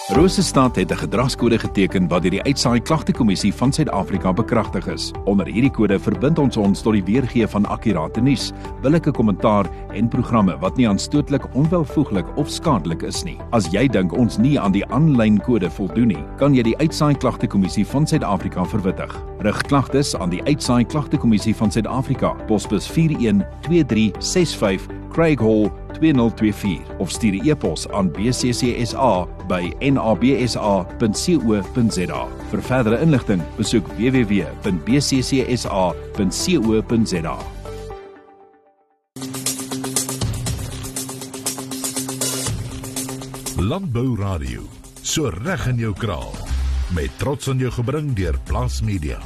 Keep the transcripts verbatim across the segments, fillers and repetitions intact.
Rosestad het 'n gedragskode geteken wat deur die Uitsaai Klagtekommissie van Suid-Afrika bekragtig is. Onder hierdie kode verbind ons ons tot die weergee van akkurate nuus, billike kommentaar en programme wat nie aanstootlik, onwelvoeglik of skadelik is nie. As jy dink ons nie aan die aanlyn kode voldoen nie, kan jy die Uitsaai Klagtekommissie van Suid-Afrika verwittig. Rig klagtes aan die Uitsaai Klagtekommissie van Suid-Afrika, posbus vier een twee drie ses vyf, Craig Hall twee nul twee vier of stuur 'n e-pos aan b c c s a by n a b s a punt co punt z a. Vir verdere inligting, besoek w w w punt b c c s a punt co punt z a. Landbou Radio, so reg in jou kraal, met trots aan jou gebring deur Plaas Media.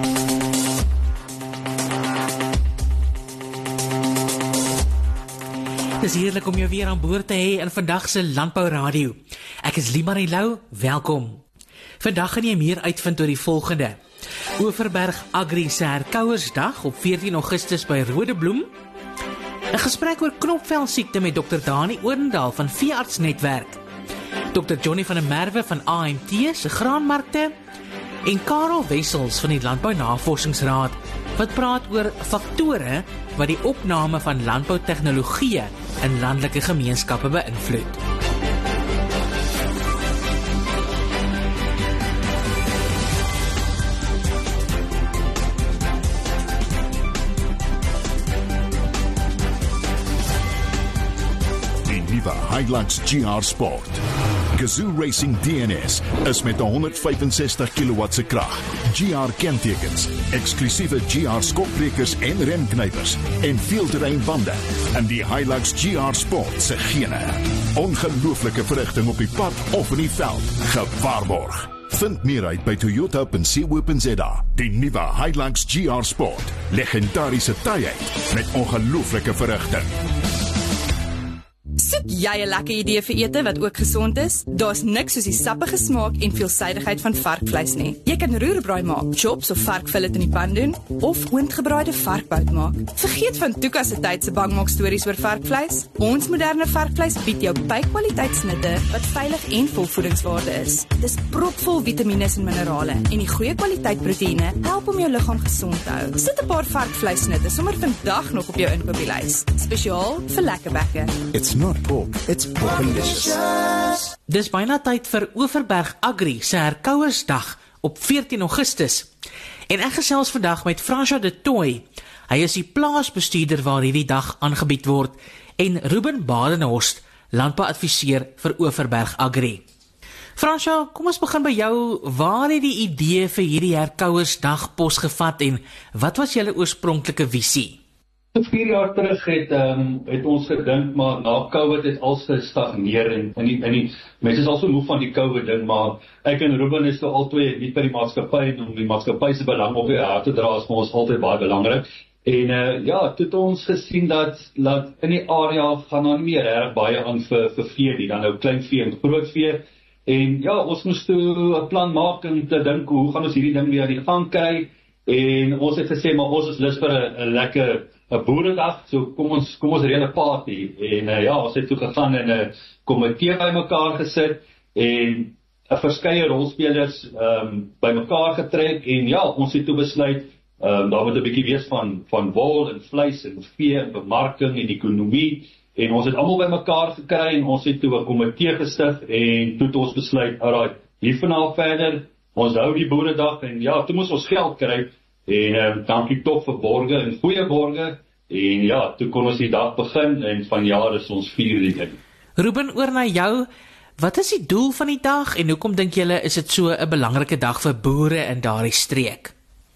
Dis heerlik om jou weer aan boord te hê in vandag se Landbou Radio. Ek is Limarie Lou, welkom. Vandag gaan jy meer uitvind oor die volgende. Overberg Agri se herkouersdag op veertien Augustus by Rodebloem. 'n Gesprek oor knopvelsiekte met dokter Dani Odendaal van Veeartsnetwerk. dokter Johnny van der Merwe van A M T se graanmarkte en Karel Wessels van die Landbou Navorsingsraad wat praat oor faktore wat die opname van landboutegnologie in landelike gemeenskappe beïnvloed. Die nuwe Hilux G R Sport. Gazoo Racing D N S is met honderdvyfensestig kilowatt se krag, G R kentekens, eksklusiewe G R skokbrekers en remknypers en veelterreinbande in die Hilux G R Sport se gene. Ongelooflike verrigting op die pad of in die veld, gewaarborg. Vind meer uit by toyota punt co punt z a. Die nuwe Hilux G R Sport, legendariese taaiheid met ongelooflike verrigting. Soek jy 'n lekker idee vir ete wat ook gesond is? Daar's niks soos die sappige smaak en veelsidigheid van varkvleis nie. Jy kan roerbraai maak, chops of varkfillet in die pan doen, of oondgebraaide varkbout maak. Vergeet van Tuka se tyd se bangmaak stories oor varkvleis. Ons moderne varkvleis bied jou bykwaliteitsnitte wat veilig en vol voedingswaarde is. Dis propvol vitamiene en minerale en die goeie kwaliteit proteïene help om jou liggaam gesond te hou. Sit 'n paar varkvleisnitte sommer vandag nog op jou inkopieslys, spesiaal vir lekker bekke. It's not pork, it's porkalicious. Dis byna tyd vir Overberg Agri se herkouersdag op veertien Augustus. En ek gesels vandag met François de Tooy. Hy is die plaasbestuurder waar hierdie dag aangebied word en Ruben Badenhorst, landbouadviseur vir Overberg Agri. François, kom ons begin by jou. Waar het die idee vir hierdie herkouersdag posgevat en wat was julle oorspronklike visie? Vier jaar terug het, um, het ons gedink, maar na COVID het alles gestagneer en, en, die, en die mense is al so moe van die COVID ding, maar ek en Ruben is nou altyd nie by die maatskappy en om die maatskappy se belang op die hart te dra is vir ons altyd baie belangrik. En uh, ja, toe het ons gesien dat, dat in die area gaan nou nie meer erg baie aan vir, vir vee nie, dan nou klein vee en groot vee. En ja, ons moes toe 'n plan maak en te dink hoe gaan ons hierdie ding weer aan die gang kry. En ons het gesê, maar ons is lus vir 'n lekker 'n boeredag, so kom ons kom ons reël 'n party. En uh, ja, ons het toe gegaan en 'n komitee bymekaar gesit en 'n verskeie rolspelers ehm um, bymekaar getrek en ja, ons het toe besluit ehm um, daar moet 'n bietjie wees van van wol en vleis en vee en bemarking en ekonomie. En ons het almal bymekaar gekry en ons het toe 'n komitee gestig en toe het ons besluit, alraai, hiervanaaf verder, ons hou die boeredag en ja, toe moes ons geld kry. En um, dankie tog vir borge en goeie borge. En ja, toe kon ons die dag begin en vanjaar is ons vier die ding. Ruben, oor na jou. Wat is die doel van die dag en hoekom dink julle is dit so 'n belangrike dag vir boere in daardie streek?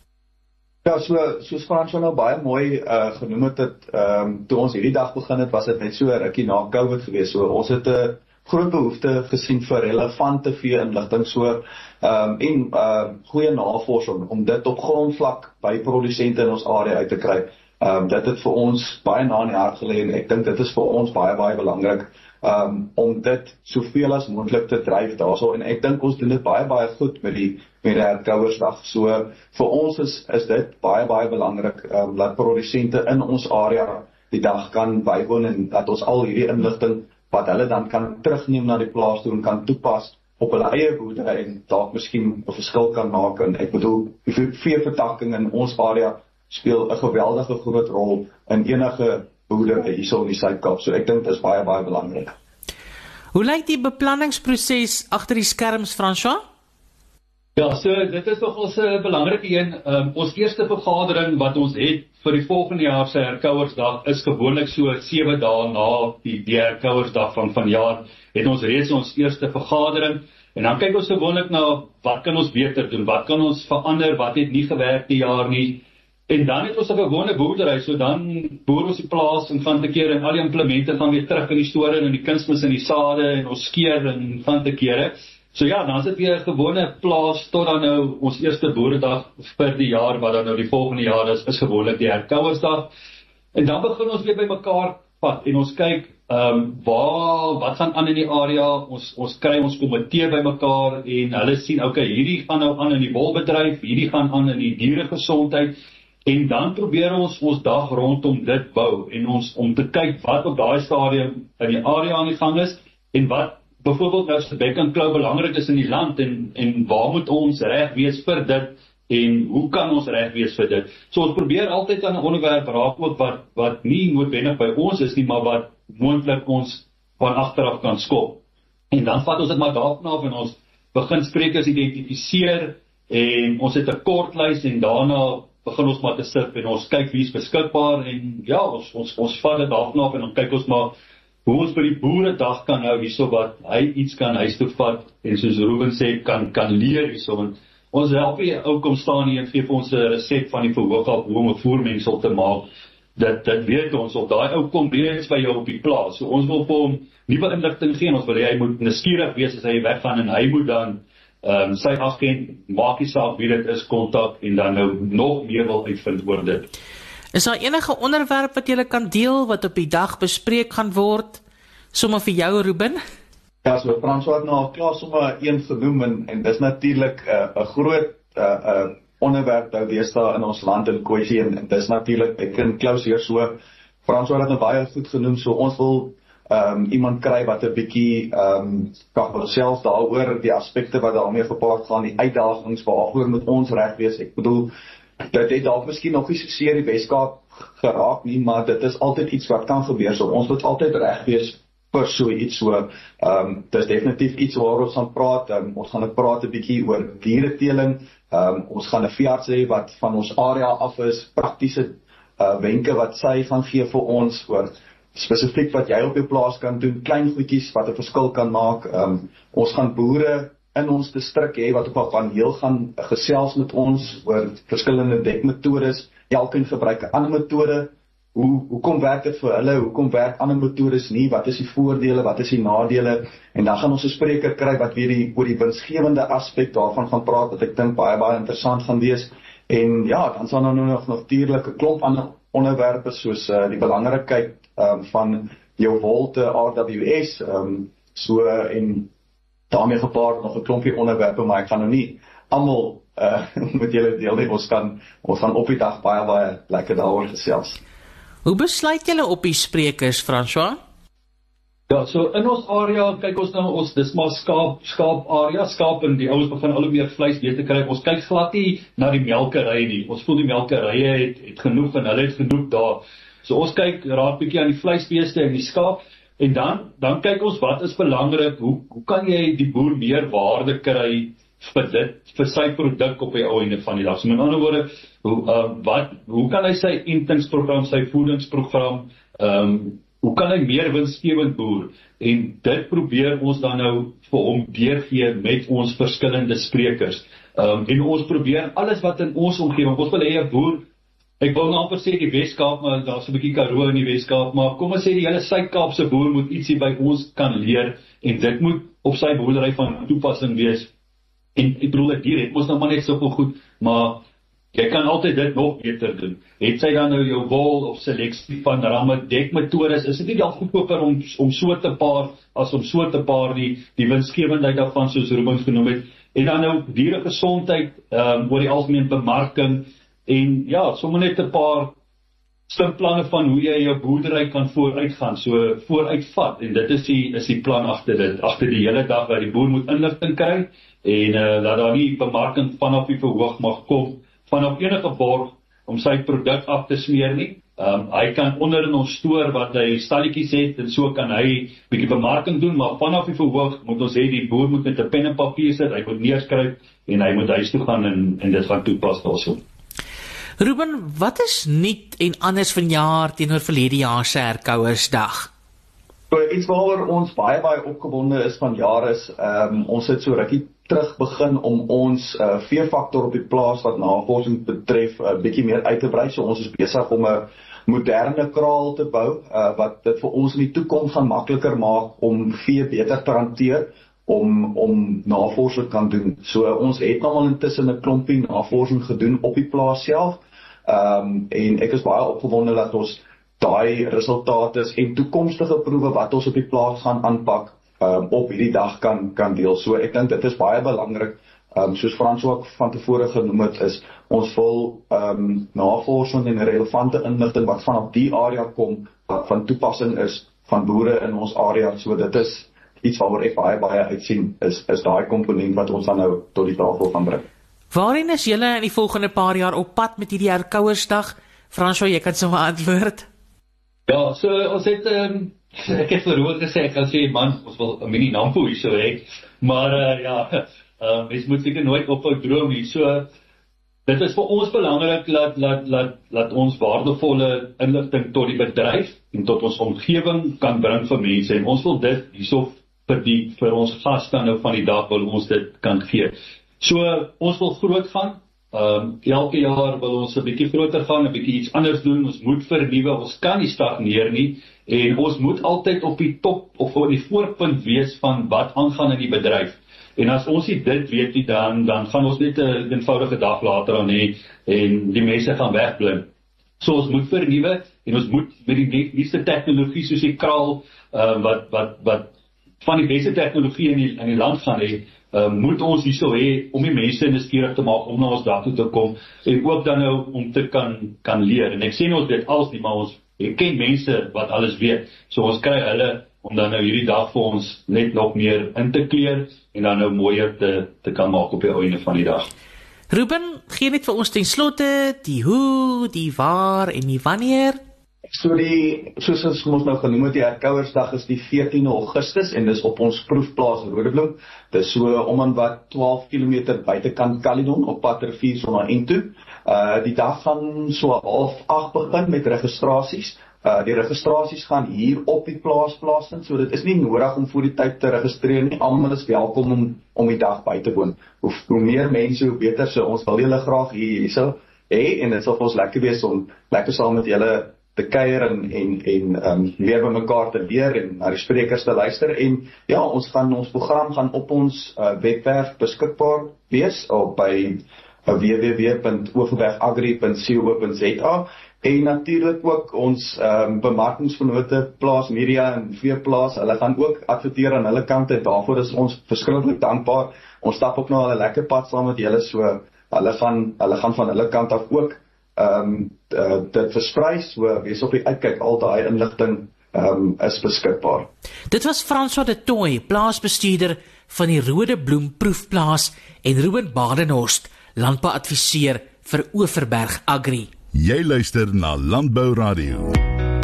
Ja, so soos Frans nou baie mooi uh, genoem het, het um, toe ons hierdie dag begin het, was dit net so rukkie na COVID gewees. So ons het 'n uh, groot behoefte gesien vir relevante vee-inligting, so um, en uh, goeie navorsing om dit op grondvlak by produsente in ons area uit te kry. Um, dit het vir ons baie na in die hart gelê en ek dink dit is vir ons baie baie belangrik um, om dit soveel as moontlik te dryf daarso, en ek dink ons doen dit baie baie goed met die met die herkouersdag. So vir ons is is dit baie baie belangrik um, dat produsente in ons area die dag kan bywoon en dat ons al hierdie inligting wat hulle dan kan terugneem na die plaas toe en kan toepas op hulle eie boerdery en dalk miskien 'n verskil kan maak. En ek bedoel, die veevertakking in ons area speel 'n geweldige groot rol in enige boerdery hierso in die Suid-Kaap. So ek dink dit is baie baie belangrik. Hoe lyk die beplanningsproses agter die skerms, François? Ja, so dit is nog ons 'n belangrike een. Um, ons eerste vergadering wat ons het vir die volgende jaar se herkouersdag is gewoonlik so sewe dae na die, die herkouersdag van vanjaar. Het ons reeds ons eerste vergadering en dan kyk ons gewoonlik na wat kan ons beter doen, wat kan ons verander, wat het nie gewerk die jaar nie. En dan het ons 'n gewone boerdery, so dan boer ons die plaas en van te kere en al die implemente gaan weer terug in die store en die kunsmis en die sade en ons skeer en van te kere. So ja, dan is dit weer 'n gewone plaas tot dan nou ons eerste boeredag vir die jaar wat dan nou die volgende jaar is, is gewoonlik die herkouersdag. En dan begin ons weer by mekaar vat en ons kyk ehm um, waar wat gaan aan in die area. Ons ons kry ons komitee by mekaar en hulle sien okay, hierdie gaan nou aan in die wolbedryf, hierdie gaan aan in die dieregesondheid. En dan probeer ons ons dag rondom dit bou en ons om te kyk wat op daai stadium in die area aan die gang is en wat byvoorbeeld nou se bek en klou belangrik is in die land en en waar moet ons reg wees vir dit en hoe kan ons reg wees vir dit. So ons probeer altyd aan 'n onderwerp raak ook wat wat nie noodwendig by ons is nie, maar wat moontlik ons van agteraf kan skop. En dan vat ons dit maar daarna af en ons begin sprekers identifiseer en ons het 'n kort lys en daarna begin ons maar te sif en ons kyk wie is beskikbaar en ja, ons ons ons vat dit daarna af en dan kyk ons maar hoe ons by die boeredag kan hou hierso wat hy iets kan huis toe vat en soos Ruben sê kan kan leer hierso. Want ons help nie ou kom staan hier en gee vir ons 'n resept van die verhoog af hoe om 'n voermengsel te maak. Dit dit weet ons of daai ou kom reeds by jou op die plaas. So ons wil vir hom nuwe inligting gee. Ons wil hê hy moet nuuskierig wees as hy weggaan en hy moet dan ehm um, sy agent maak die saak wie dit is kontak en dan nou nog meer wil uitvind oor dit. Is daar enige onderwerp wat jy kan deel wat op die dag bespreek gaan word? Sommige vir jou, Ruben? Ja, so François het nou al klaar sommer een genoem en, en dis natuurlik 'n uh, 'n groot 'n uh, uh, onderwerp nou deesdae in ons land en kwessie en, en dis natuurlik ek kan close hier so. François het nou baie goed genoem, so ons wil ehm um, iemand kry wat 'n bietjie ehm um, kan gesels daaroor die aspekte wat daarmee gepaard gaan, die uitdagings waaroor moet ons reg wees. Ek bedoel dit het dalk miskien nog nie so seer die Weskaap geraak nie, maar dit is altyd iets wat kan gebeur. So ons moet altyd reg wees vir so iets. So ehm um, dis definitief iets waaroor ons gaan praat. Um, ons gaan praat 'n bietjie oor diereteeling. Ehm um, ons gaan 'n veearts hê wat van ons area af is, praktiese uh, wenke wat sy gaan gee vir ons oor spesifiek wat jy op jou plaas kan doen, klein goedjies wat 'n verskil kan maak. Um, ons gaan boere in ons distrik hê wat op 'n paneel gaan gesels met ons oor verskillende dekmetodes. Elkeen gebruik 'n ander metode. Hoe hoekom werk dit vir hulle? Hoekom werk ander metodes nie? Wat is die voordele? Wat is die nadele? En dan gaan ons 'n spreker kry wat weer die oor die winsgewende aspek daarvan gaan praat wat ek dink baie baie interessant gaan wees. En ja, dan sal nou nog natuurlik 'n klomp ander onderwerpe soos uh, die belangrikheid um, van jou wol te R W S um, so en daarmee gepaard nog 'n klompie onderwerpe, maar ek gaan nou nie almal uh, met julle deel nie. Ons kan ons gaan op die dag baie baie lekker daaroor gesels. Hoe besluit julle op die sprekers, François? Ja, so in ons area kyk ons nou ons dis maar skaap skaap area, skaap en die ouens begin al hoe meer vleis weer te kry. Ons kyk glad nie na die melkerye nie. Ons voel die melkerye het, het genoeg en hulle het genoeg daar. So ons kyk raak bietjie aan die vleisbeeste en die skaap en dan dan kyk ons wat is belangrik. Hoe hoe kan jy die boer meer waarde kry vir dit vir sy produk op die ou einde van die dag. So met ander woorde, hoe uh, wat hoe kan hy sy entingsprogram, sy voedingsprogram ehm um, hoe kan hy meer winsgewend boer? En dit probeer ons dan nou vir hom deurgee met ons verskillende sprekers. Ehm um, en ons probeer alles wat in ons omgewing, ons wil hê 'n boer, ek wil nou amper sê die Weskaap, maar daar's 'n bietjie Karoo in die Weskaap, maar kom ons sê die hele Suid-Kaapse boer moet ietsie by ons kan leer en dit moet op sy boerdery van toepassing wees. En ek bedoel dit hier het ons nou maar net soveel goed, maar jy kan altyd dit nog beter doen. Het sy dan nou jou wol of seleksie van ramme dekmetodes, is dit nie al goedkoper om om so te paar as om so te paar die die winsgewendheid daarvan soos Ruben genoem het. En dan nou dieregesondheid, ehm um, oor die algemeen bemarking en ja, sommer net 'n paar slim planne van hoe jy jou boerdery kan vooruitgaan, so vooruitvat, en dit is die, is die plan agter dit, agter die hele dag, waar die boer moet inligting kry, en uh, dat daar nie bemarking vanaf die verhoog mag kom, vanaf enige borg, om sy produk af te smeer nie. Um, hy kan onder in ons stoor wat hy stalletjies het, en so kan hy bietjie bemarking doen, maar vanaf die verhoog moet ons hê, die boer moet met 'n pen en papier sit, hy moet neerskryf, en hy moet huis toe gaan, en, en dit gaan toepas daarso. Ruben, wat is nuut en anders vanjaar teenoor verlede jaar se Herkouersdag? So, iets waaroor ons baie baie opgewonde is vanjaar is, um, ons het so rukkie terug begin om ons uh, veefaktor op die plaas wat navorsing betref 'n uh, bietjie meer uit te brei. So ons is besig om 'n moderne kraal te bou, uh, wat dit vir ons in die toekoms gaan makliker maak om vee beter te hanteer, om om navorsing kan doen. So uh, ons het nou al intussen 'n klompie navorsing gedoen op die plaas self, um, en ek is baie opgewonde dat ons daai resultate en toekomstige proewe wat ons op die plaas gaan aanpak, um, op hierdie dag kan kan deel. So ek dink dit is baie belangrik, um, soos Frans ook van tevore genoem het, is ons wil um, navorsing en relevante inligting wat vanaf die area kom, wat van toepassing is van boere in ons area. So dit is iets waaroor ek baie baie uitsien, is is daai komponent wat ons dan nou tot die tafel gaan bring. Waarheen is julle in die volgende paar jaar op pad met hierdie Herkouersdag? François, jy kan sommer antwoord. Ja, so ons het, um, ek het vir Roel gesê, ek kan sê, man, ons wil 'n mini Nampo hier so hê, maar uh, ja, uh, mens moet seker nooit ophou droom nie, so, dit is vir ons belangrik, dat, dat, dat, dat ons waardevolle inligting tot die bedryf, en tot ons omgewing kan bring vir mense, en ons wil dit hierso vir die, vir ons gaste nou van die dag, wil ons dit kan gee. So, ons wil groot gaan, Um, elke jaar wil ons 'n bietjie groter gaan, 'n bietjie iets anders doen, ons moet vernuwe, ons kan nie stagneer nie, en ons moet altyd op die top, of op die voorpunt wees van wat aangaan in die bedryf. En as ons nie dit weet nie, dan, dan gaan ons net 'n eenvoudige dag later aan hê, en die mense gaan wegblim. So ons moet vernuwe, en ons moet met die beste tegnologie, soos die kraal, uh, wat, wat, wat van die beste tegnologie in die, in die land gaan hê, Uh, moet ons hierso hê, om die mense nuuskierig te maak, om na ons dag toe te kom, en ook dan nou om te kan, kan leer. En ek sê nie ons weet alles nie, maar ons ken mense wat alles weet. So ons kry hulle, om dan nou hierdie dag vir ons net nog meer in te kleer, en dan nou mooier te, te kan maak op die einde van die dag. Ruben, gee net vir ons ten slotte die hoe, die waar en die wanneer. So die, soos ons nou genoem het, die Herkouersdag is die veertiende Augustus, en dis op ons proefplaas Rodebloem. Dis so om en wat twaalf kilometer buitekant Caledon, op pad Riviersonne en toe. Uh, die dag gaan so half agt begin met registrasies. Uh, die registrasies gaan hier op die plaas plaasvind, so dit is nie nodig om voor die tyd te registreer nie. Almal is welkom om, om die dag by te woon. Hoe, hoe meer mense, hoe beter, so ons wil julle graag hier hierso hê, en dit sal vir ons lekker wees om lekker saam met julle te kuier en, en, en um, weer by mekaar te leer, en na die sprekers te luister, en ja, ons gaan, ons program gaan op ons uh, webwerf beskikbaar wees, op by uh, w w w punt overberg agri punt co punt z a, en natuurlik ook ons um, bemarkingsvennote, Plaas Media en Veeplaas, hulle gaan ook adverteer aan hulle kant, en daarvoor is ons verskriklik dankbaar. Ons stap ook nou al 'n lekker pad saam met julle, so hulle gaan, hulle gaan van hulle kant af ook Um, uh, dit versprei, so wees op die uitkyk, al daai inligting um, is beskikbaar. Dit was François de Tooy, plaasbestuurder van die Rodebloem Proefplaas, en Ruben Badenhorst, landbouadviseur vir Overberg Agri. Jy luister na Landbou Radio.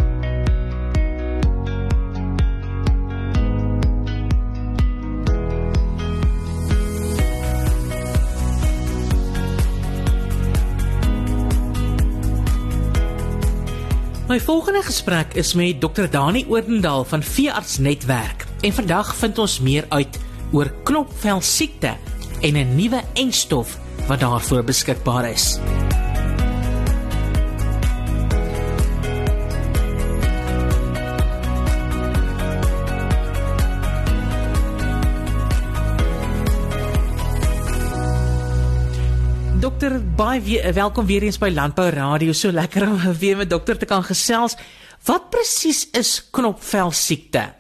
My volgende gesprek is met dokter Dani Odendaal van Veearts Netwerk, en vandag vind ons meer uit oor knopvel siekte en 'n nuwe enstof wat daarvoor beskikbaar is. Dokter, baie we- welkom weer eens by Landbou Radio. So lekker om weer met dokter te kan gesels. Wat presies is knopvel siekte?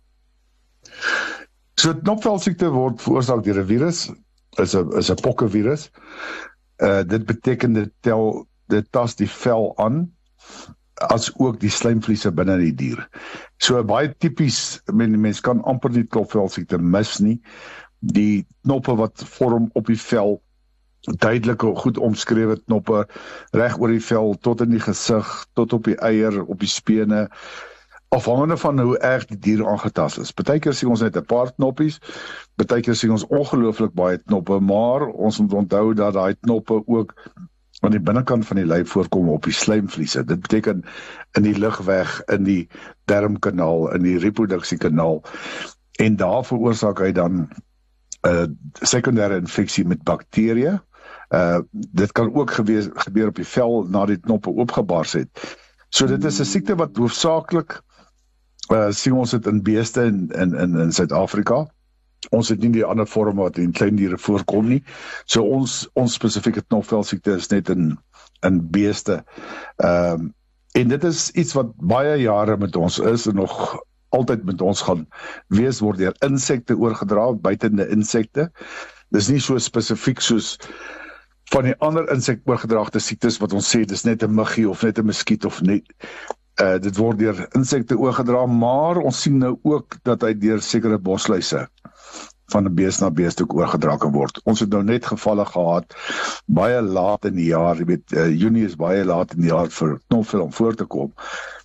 So knopvel siekte word veroorsaak deur 'n virus, is 'n is 'n pokkevirus. Uh dit beteken dit tel dit tas die vel aan as ook die slijmvliese binne die dier. So baie tipies, men, mens kan amper nie knopvelsiekte mis nie. Die knoppe wat vorm op die vel, duidelike, goed omskrewe knoppe, reg oor die vel, tot in die gesig, tot op die eier, op die spene, afhangende van hoe erg die dier aangetast is. Partykeer sien ons net 'n paar knoppies, partykeer sien ons ongelooflik baie knoppe, maar ons moet onthou dat daai knoppe ook aan die binnekant van die lyf voorkom op die slijmvliese. Dit beteken in die lugweg, in die darmkanaal, in die reproduksiekanaal, en daar veroorsaak hy dan 'n uh, sekondêre infeksie met bakterieë. Uh, dit kan ook gewees, gebeur op die vel na die knoppe oopgebars het. So dit is 'n siekte wat hoofsaaklik uh, sien ons dit in beeste in in in, in Suid-Afrika. Ons het nie die ander vorme wat in klein diere voorkom nie. So ons ons spesifieke knopvelsiekte is net in in beeste. Ehm um, en dit is iets wat baie jare met ons is en nog altyd met ons gaan wees, word deur insekte oorgedra, buitende insekte. Dis nie so spesifiek soos van die ander insek oorgedraagde siektes wat ons sê dis net 'n muggie of net 'n muskiet of net uh, dit word deur insekte oorgedra, maar ons sien nou ook dat hy deur sekere bosluise van 'n bees na bees ook oorgedra kan word. Ons het nou net gevalle gehad baie laat in die jaar, jy weet uh, Junie is baie laat in die jaar vir knopvel om voor te kom.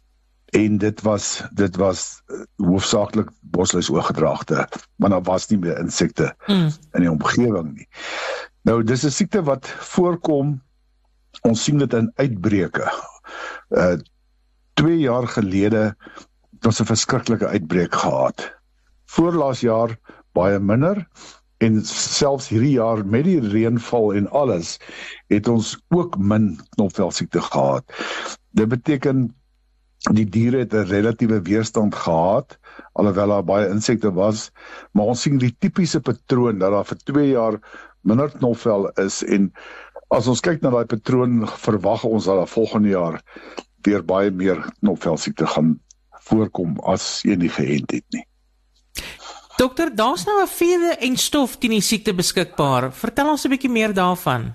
En dit was dit was uh, hoofsaaklik bosluis oorgedraagde, maar daar was nie meer insekte mm. in die omgewing nie. Nou, dis 'n siekte wat voorkom, ons sien dit in uitbreke. Uh, twee jaar gelede het ons 'n verskriklike uitbreek gehad. Voorlaas jaar baie minder, en selfs hierdie jaar met die reënval en alles, het ons ook min knopvelsiekte gehad. Dit beteken, die diere het 'n relatiewe weerstand gehad, alhoewel daar baie insekte was, maar ons sien die tipiese patroon, dat daar vir twee jaar minder knopvel is, en as ons kyk na daai patroon, verwag ons dat daar volgende jaar weer baie meer knopvelsiekte gaan voorkom, as jy nie geënt het nie. Dokter, daar's nou 'n vierde en stof teen die siekte beskikbaar. Vertel ons 'n bietjie meer daarvan.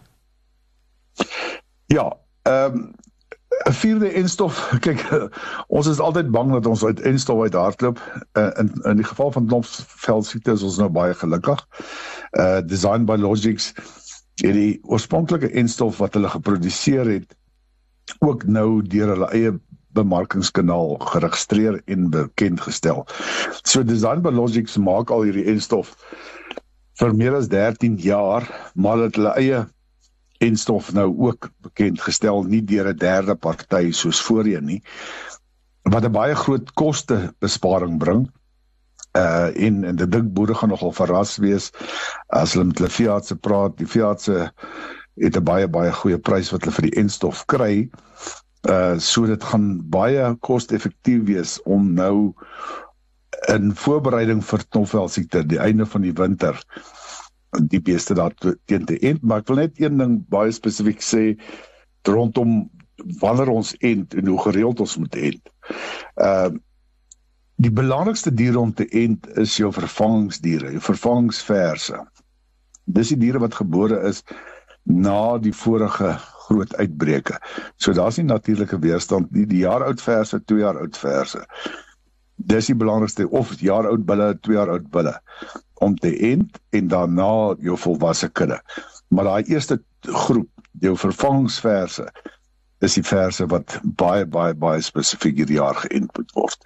Ja, ehm um, 'n vierde enstof, kyk, ons is altyd bang dat ons uit enstof uit hardloop. Uh, in, in die geval van knopvelsiekte is ons nou baie gelukkig. Uh, Design Biologics het die oorspronklike enstof wat hulle geproduseer het, ook nou deur hulle eie bemarkingskanaal geregistreer en bekend gestel. So Design Biologics maak al hierdie enstof vir meer as dertien jaar, maar het hulle eie enstof nou ook bekend gestel, nie deur 'n derde party soos voorheen nie, wat 'n baie groot kostebesparing bring. Uh, en, en dit dink boere gaan nogal verras wees as hulle met hulle veeartse praat. Die veeartse het 'n baie baie goeie prys wat hulle vir die enstof kry. Uh, so dit gaan baie koste-effektief wees om nou in voorbereiding vir knopvelsiekte, die einde van die winter, die beeste daar teen te ent. Maar ek wil net een ding baie spesifiek sê, rondom wanneer ons ent en hoe gereeld ons moet ent. Uh, die belangrikste diere om te ent is jou vervangingsdiere, jou vervangingsverse. Dis die diere wat gebore is na die vorige groot uitbreke. So daar's nie natuurlike weerstand nie. Die jaar oud verse, twee jaar oud verse. Dis die belangrikste, of jaar oud bulle, twee jaar oud bulle, om te ent en daarna jou volwasse kudde. Maar daai eerste groep, jou vervangingsverse, is die verse wat baie, baie, baie spesifiek hierdie jaar geënt moet word.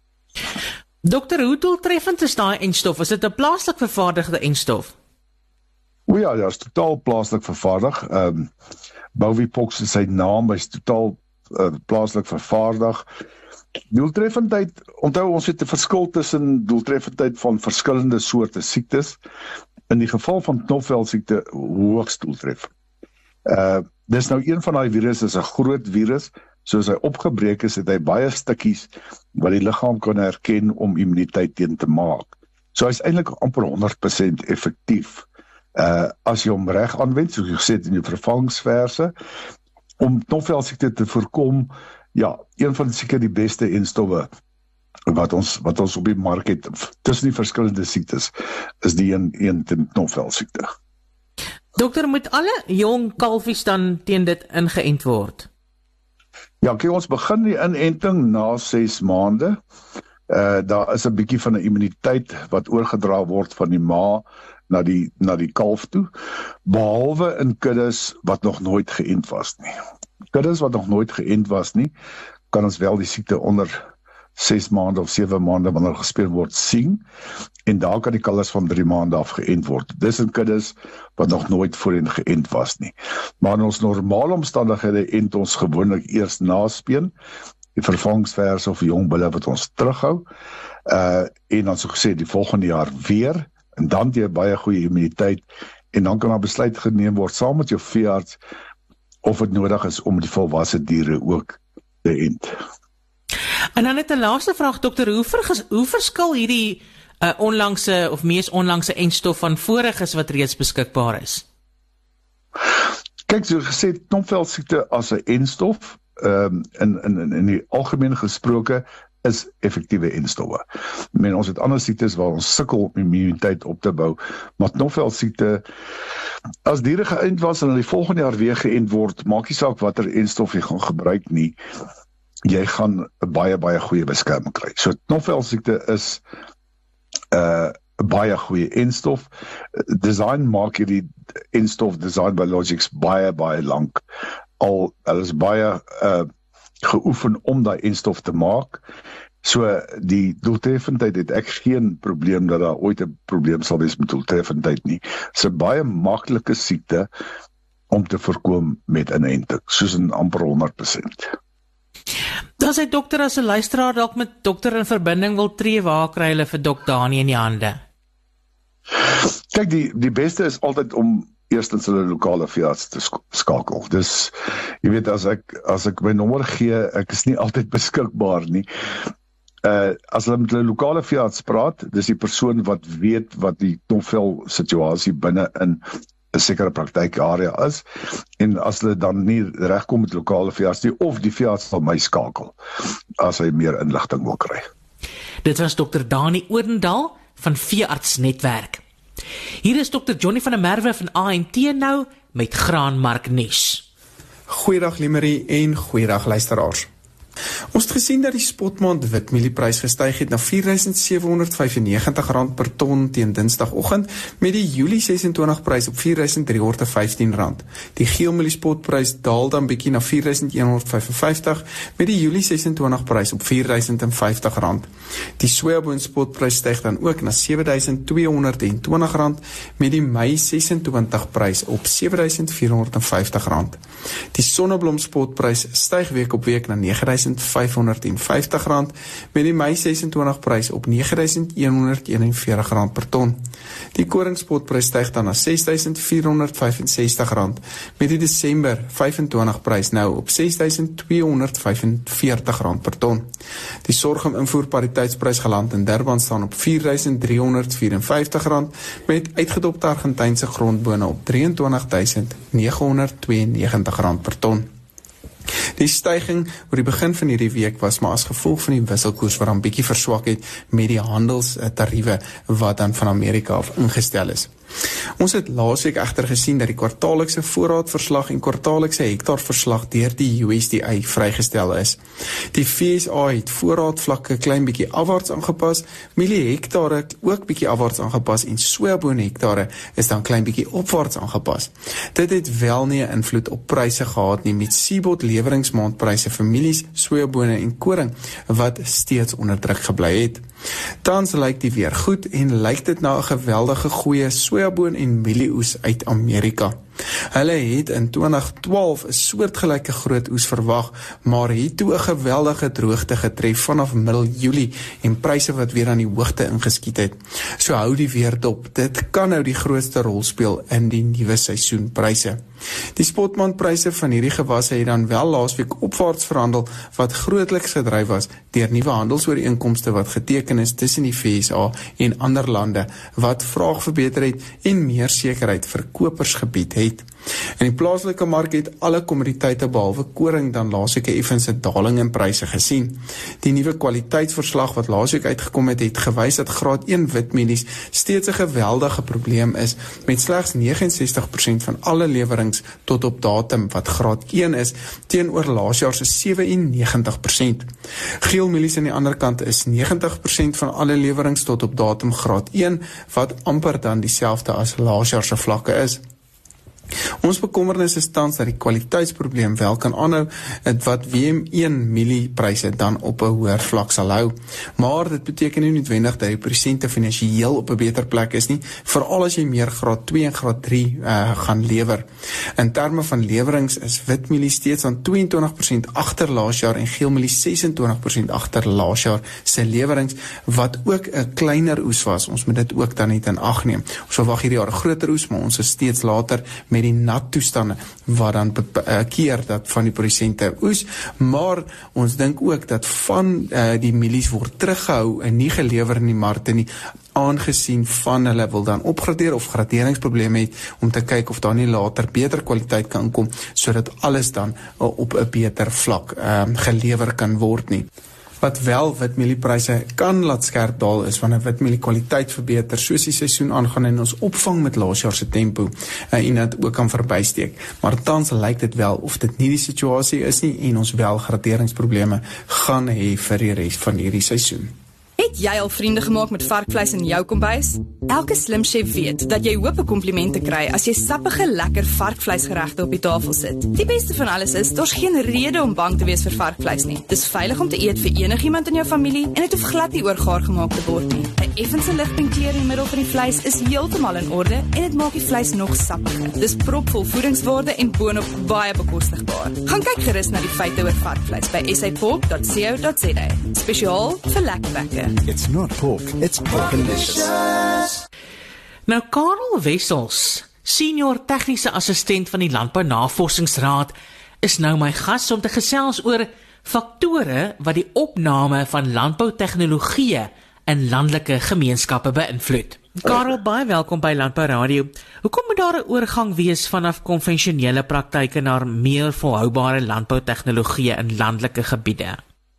Dokter, hoe doeltreffend is daai enstof? Is dit 'n plaaslik vervaardigde enstof? O ja, ja, is totaal plaaslik vervaardig. Um, Boviepox is sy naam, is totaal uh, plaaslik vervaardig. Doeltreffendheid, onthou ons het 'n verskil tussen doeltreffendheid van verskillende soorte siektes. In die geval van knopvelsiekte hoogs doeltreffend. Uh, dis nou een van daai virusse, is 'n groot virus, soos hy opgebreek is, het hy baie stukkies wat die liggaam kan herken om immuniteit teen te maak. So hy is eintlik amper honderd persent effektief. Uh, as jy hom reg aanwend, soos jy gesê het in jou vervangingsverse, om knopvelsiekte te voorkom, ja, een van seker die beste enstowwe wat ons wat ons op die mark het tussen die verskillende siektes, is die een, een teen knopvelsiekte. Dokter, moet alle jong kalfies dan teen dit ingeënt word? Ja, kyk, ons begin die inenting na ses maande. Uh, daar is 'n bietjie van 'n immuniteit wat oorgedra word van die ma na die na die kalf toe, behalwe in kuddes wat nog nooit geënt was nie. Kuddes wat nog nooit geënt was nie, kan ons wel die siekte onder ses maande of sewe maande wanneer gespeel word sien, en daar kan die kalvers van drie maande af geënt word. Dis in kuddes wat nog nooit voorheen geënt was nie. Maar in ons normale omstandighede ent ons gewoonlik eers na speen, die vervangsvers of jong bulle wat ons terughou, uh, en dan so gesê die volgende jaar weer, en dan het jy baie goeie immuniteit, en dan kan daar besluit geneem word saam met jou veearts, of het nodig is om die volwasse diere ook te ent. En dan net 'n laaste vraag, dokter, hoe, verges, hoe verskil hierdie uh, onlangse of mees onlangse entstof van voriges wat reeds beskikbaar is? Kyk, so gesê, knopveldsiekte as 'n entstof, um, in, in, in die algemeen gesproke, is effektiewe entstowwe. Ik meen, ons het ander siektes waar ons sukkel om immuniteit op te bou, maar knopveldsiekte, as diere geënt was en in die volgende jaar weer geënt word, maak nie saak watter entstof jy gaan gebruik nie, jy gaan 'n baie baie goeie beskerming kry. So knopveldsiekte is 'n uh, baie goeie entstof. Design maak hierdie entstof Design Biologics baie baie lank. Al hulle is baie uh, geoefen om daai entstof te maak. So die doeltreffendheid het ek geen probleem dat daar ooit 'n probleem sal wees met doeltreffendheid nie. Dis 'n baie maklike siekte om te voorkom met 'n inenting, soos in amper honderd persent. Dan sê dokter, as 'n luisteraar dalk met dokter in verbinding wil tree, waar kry hulle vir Dok Dani in die hande? Kyk, die die beste is altyd om eerstens hulle lokale veearts te skakel. Dus jy weet, as ek as ek my nommer gee, ek is nie altyd beskikbaar nie. Uh, as hulle met hulle lokale veearts praat, dis die persoon wat weet wat die knopvel situasie binne in 'n sekere praktykarea is, en as hulle dan nie regkom met lokale veearts nie, of die veearts sal my skakel, as hy meer inligting wil kry. Dit was dokter Dani Odendaal van Veeartsnetwerk. Hier is dokter Johnny van der Merwe van A en T nou met Graanmark nuus. Goeiedag Limerie en goeiedag luisteraars. Ons het gesien dat die spotmaand witmielieprys gestyg het na vier duisend sewe honderd vyfennegentig rand per ton teen Dinsdagoggend, met die Julie ses en twintig prys op vier duisend drie honderd vyftien rand. Die geelmieliespotprys daal dan bietjie na vier duisend een honderd vyf en vyftig, met die Julie ses en twintig prys op vier duisend vyftig rand. Die sojaboonspotprys styg dan ook na sewe duisend twee honderd twintig rand, met die Mei ses en twintig prys op sewe duisend vier honderd vyftig rand. Die sonneblomspotprys styg week op week na nege duisend vyf honderd vyftig rand, met die Mei ses en twintig prys op nege duisend een honderd eenenveertig rand per ton. Die koringspotprys styg dan na ses duisend vier honderd vyf en sestig rand, met die Desember vyf en twintig prys nou op ses duisend twee honderd vyf en veertig rand per ton. Die sorghum invoerpariteitsprys geland in Durban staan op vier duisend drie honderd vyf en vyftig rand, met uitgedopte Argentynse grondbone op drie en twintig duisend nege honderd twee en negentig rand per ton. Die styging oor die begin van hierdie week was maar as gevolg van die wisselkoers wat dan bietjie verswak het met die handelstariewe wat dan van Amerika af ingestel is. Ons het laasweek egter gesien dat die kwartaallikse voorraadverslag en kwartaallikse hektaarverslag deur die U S D A vrygestel is. Die V S A het voorraadvlakke klein bietjie afwaarts aangepas, mielie hektare ook bietjie afwaarts aangepas en sojaboon hektare is dan klein bietjie opwaarts aangepas. Dit het wel nie 'n invloed op pryse gehad nie, met C B O T leweringsmaandpryse vir mielies, sojabone en koring wat steeds onder druk gebly het. Tans lyk die weer goed en lyk dit na 'n geweldige goeie sojaboon en mielieoes uit Amerika. Hulle het in twintig twaalf 'n soortgelyke groot oes verwag, maar het toe 'n geweldige droogte getref vanaf middel Julie en pryse wat weer aan die hoogte ingeskiet het. So hou die weer dop, dit kan nou die grootste rol speel in die nuwe seisoenpryse. Die spotmaandpryse van hierdie gewasse het dan wel laasweek opwaarts verhandel, wat grootliks gedryf was deur nuwe handelsooreenkomste wat geteken is tussen die V S A en ander lande, wat vraag verbeter het en meer sekerheid vir kopers gebied het. het. In die plaaslike mark het alle kommoditeite behalwe koring dan laasweek 'n effense daling in pryse gesien. Die nuwe kwaliteitsverslag wat laasweek uitgekom het, het gewys dat graad een witmielies steeds 'n geweldige probleem is, met slegs nege en sestig persent van alle lewerings tot op datum wat graad een is, teenoor laas jaar se sewe en negentig persent. Geelmielies aan die ander kant is negentig persent van alle lewerings tot op datum graad een, wat amper dan dieselfde as laas jaar se vlakke is. Ons bekommernis is tans dat die kwaliteitsprobleem wel kan aanhou, wat W M een mieliepryse dan op 'n hoër vlak sal hou. Maar dit beteken nie noodwendig dat die persente finansiëel op 'n beter plek is nie, veral as jy meer graad twee en graad drie uh, gaan lewer. In terme van lewerings is witmielie steeds aan twee en twintig persent agter laas jaar en geelmielie ses en twintig persent agter laas jaar se lewerings, wat ook 'n kleiner oes was. Ons moet dit ook dan net in ag neem. Ons verwag hierdie jaar 'n groter oes, maar ons is steeds later met die nat toestande wat dan uh, keer dat van die produsente oes, maar ons dink ook dat van uh, die mielies word teruggehou en nie gelewer in die markte nie, aangesien van hulle wil dan opgradeer of graderingsprobleme het, om te kyk of daar nie later beter kwaliteit kan kom, sodat alles dan uh, op 'n beter vlak uh, gelewer kan word nie. Wat wel witmieliepryse kan laat skerp daal is wanneer witmielie kwaliteit verbeter, soos die seisoen aangaan en ons opvang met laas jaar se tempo uh, en dit ook kan verbysteek. Maar tans lyk dit wel of dit nie die situasie is nie en ons wel graderingsprobleme gaan hê vir die res van hierdie seisoen. Het jy al vriende gemaak met varkvleis in jou kombuis? Elke slim chef weet dat jy hoop 'n kompliment te kry as jy sappige, lekker varkvleisgeregte op die tafel sit. Die beste van alles is, daar's geen rede om bang te wees vir varkvleis nie. Dis veilig om te eet vir enigiemand in jou familie en dit hoef glad nie oorgaar gemaak te word nie. 'n Effense ligpuntjie in die middel van die vleis is heeltemal in orde en dit maak die vleis nog sappiger. Dis propvol voedingswaarde en boonop baie bekostigbaar. Gaan kyk gerus na die feite oor varkvleis by s a pork dot co dot z a. Spesiaal vir lekkerbekke. It's not pork, it's porkalicious. Nou, Karel Wessels, senior tegniese assistent van die Landbou Navorsingsraad, is nou my gas om te gesels oor faktore wat die opname van landboutegnologieë in landelike gemeenskappe beïnvloed. Karel, baie welkom by Landbou Radio. Hoekom moet daar 'n oorgang wees vanaf konvensionele praktyke na meer volhoubare landboutegnologieë in landelike gebiede?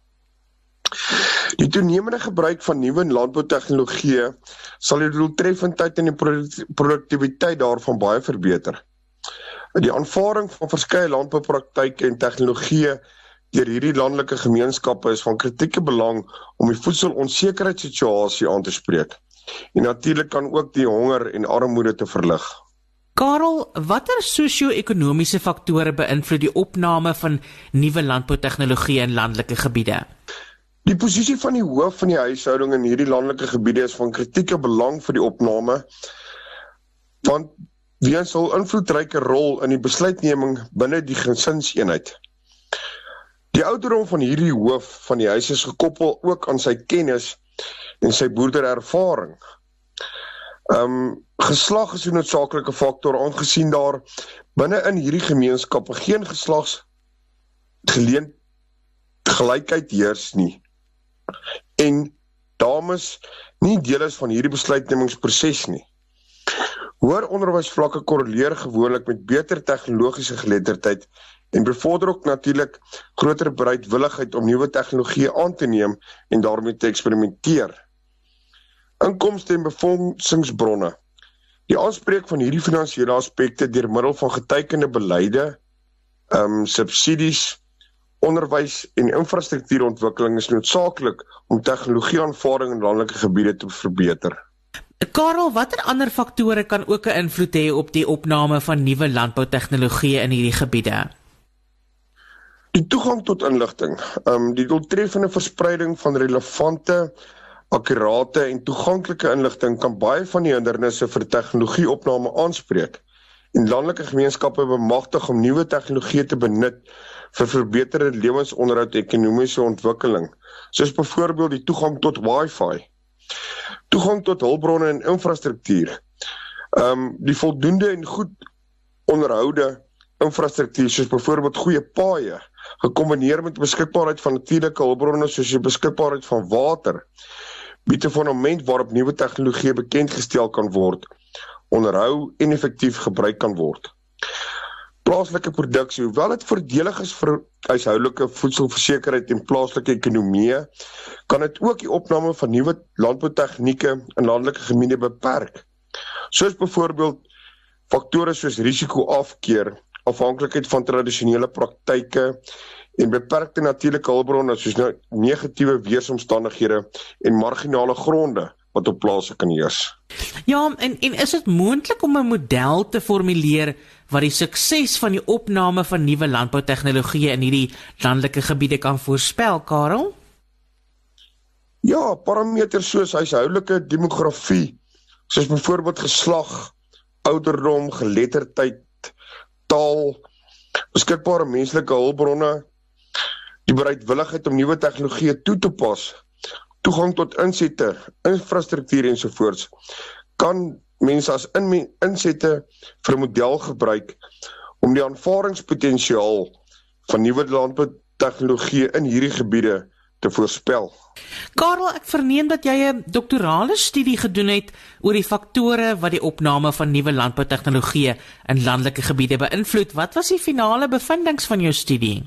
Die toenemende gebruik van nuwe landboutegnologieë sal die doeltreffendheid en die produktiwiteit daarvan baie verbeter. Die aanvaarding van verskeie landboupraktyke en tegnologieë deur hierdie landelike gemeenskappe is van kritieke belang om die voedselonsekerheidssituasie aan te spreek. En natuurlik kan ook die honger en armoede te verlig. Karel, watter sosio-ekonomiese faktore beïnvloed die opname van nuwe landboutegnologieë in landelike gebiede? Die posisie van die hoof van die huishouding in hierdie landelike gebiede is van kritieke belang vir die opname, want weens hul invloedryke rol in die besluitneming binne die gesinseenheid. Die ouderdom van hierdie hoof van die huis is gekoppel ook aan sy kennis en sy boerderervaring. Um, geslag is 'n noodsaaklike faktor, aangesien daar binne in hierdie gemeenskappe geen geslagsgeleen gelykheid heers nie. En dames nie deel is van hierdie besluitnemingsproses nie. Hoër onderwysvlakke korreleer gewoonlik met beter tegnologiese geletterdheid en bevorder ook natuurlik groter bereidwilligheid om nuwe tegnologieë aan te neem en daarmee te eksperimenteer. Inkomste en befondsingsbronne. Die aanspreek van hierdie finansiële aspekte deur middel van getekende beleide, um, subsidies, onderwys en infrastruktuurontwikkeling is noodsaaklik om tegnologieaanvaarding in landelike gebiede te verbeter. Karel, watter ander faktore kan ook 'n invloed hê op die opname van nuwe landboutegnologieë in hierdie gebiede? Die toegang tot inligting, um, die doeltreffende verspreiding van relevante, akkurate en toeganklike inligting kan baie van die hindernisse vir tegnologieopname aanspreek en landelike gemeenskappe bemagtig om nuwe tegnologieë te benut vir verbeterde lewensonderhoud en ekonomiese ontwikkeling, soos byvoorbeeld die toegang tot wifi, toegang tot hulpbronne en infrastruktuur, um, die voldoende en goed onderhoude infrastruktuur, soos byvoorbeeld goeie paaie, gekombineer met beskikbaarheid van natuurlike hulpbronne soos die beskikbaarheid van water, bied 'n fondament waarop nuwe tegnologieë bekendgestel kan word, onderhou en effektief gebruik kan word. Plaaslike produksie, hoewel dit voordelig is vir huishoudelike voedselversekerheid en plaaslike ekonomie, kan dit ook die opname van nuwe landboutegnieke in landelike gebiede beperk. Soos byvoorbeeld faktore soos risikoafkeer, afhanklikheid van tradisionele praktyke en beperkte natuurlike hulpbronne soos nou negatiewe weeromstandighede en marginale gronde wat op plase kan heers. Ja, en, en is dit moontlik om 'n model te formuleer wat die sukses van die opname van nuwe landboutegnologieë in hierdie landelike gebiede kan voorspel, Karel? Ja, parameters soos huishoudelike demografie, soos byvoorbeeld geslag, ouderdom, geletterdheid, taal, beskikbare menslike hulpbronne, die bereidwilligheid om nuwe tegnologieë toe te pas, toegang tot insette, infrastruktuur ensovoorts, kan mense as in, insette vir 'n model gebruik om die aanvaardingspotensiaal van nuwe landboutegnologieë in hierdie gebiede te voorspel. Karel, ek verneem dat jy 'n doktorale studie gedoen het oor die faktore wat die opname van nuwe landboutegnologieë in landelike gebiede beïnvloed. Wat was die finale bevindinge van jou studie?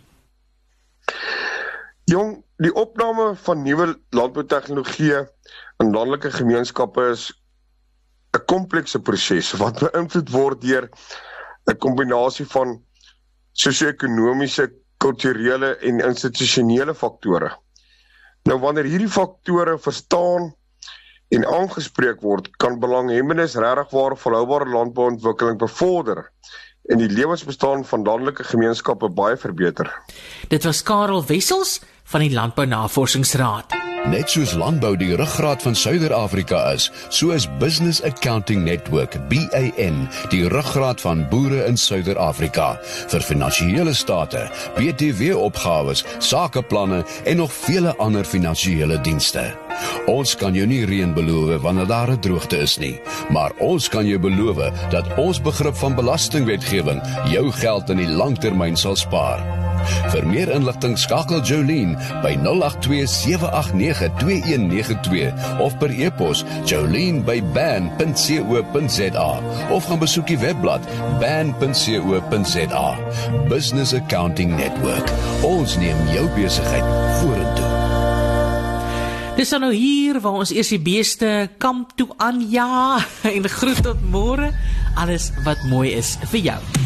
Jong, die opname van nuwe landboutegnologieë in landelike gemeenskappe is 'n komplekse proses wat beïnvloed word deur 'n kombinasie van sosio-ekonomiese, kulturele en institusionele faktore. Nou wanneer hierdie faktore verstaan en aangespreek word, kan belanghebbendes regtig waar volhoubare landbouontwikkeling bevorder en die lewensbestaan van landelike gemeenskappe baie verbeter. Dit was Karel Wessels van die Landbou Navorsingsraad. Net soos landbou die ruggraat van Suider-Afrika is, so is Business Accounting Network, B A N, die ruggraat van boere in Suider-Afrika, vir finansiële state, B T W-opgawes, sakeplanne en nog vele ander finansiële dienste. Ons kan jou nie reën beloof wanneer daar 'n droogte is nie, maar ons kan jou beloof dat ons begrip van belastingwetgewing jou geld in die langtermyn sal spaar. Vir meer inligting skakel Jolene by nul agt twee sewe agt nege twee een nege twee of per e-pos jolene by ban punt co punt za of gaan besoek die webblad ban punt co punt za. Business Accounting Network. Ons neem jou besigheid vorentoe. Dis dan nou hier waar ons eers die beeste kamp toe aan ja en groet tot môre. Alles wat mooi is vir jou.